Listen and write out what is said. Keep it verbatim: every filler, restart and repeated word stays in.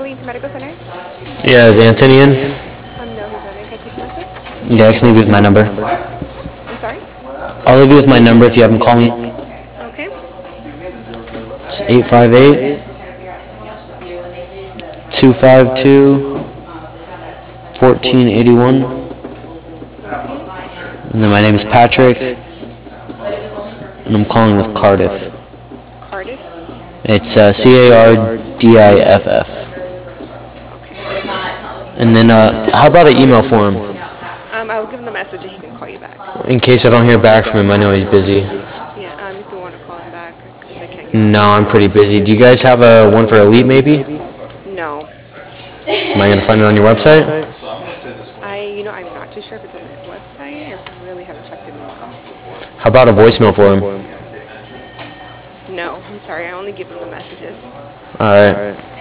calling to medical center? Yeah, is Anthony in? Um, no, he's not in. Can I take a message? Yeah, I can leave you with my number. I'm sorry? I'll leave you with my number if you have him call me. Okay. It's eight five eight, two five two, one four eight one. Okay. And then my name is Patrick, and I'm calling with Cardiff. Cardiff? It's uh, C A R D I F F. Okay. And then, uh, how about an email for him? Um, I'll give him the message and he can call you back. In case I don't hear back from him, I know he's busy. Yeah, um, if you want to call him back, because I can't get No, through. I'm pretty busy. Do you guys have a one for Elite, maybe? No. Am I going to find it on your website? I, you know, I'm not too sure if it's on the website. I really haven't checked it in a while. How about a voicemail for him? No, I'm sorry. I only give him the messages. All right.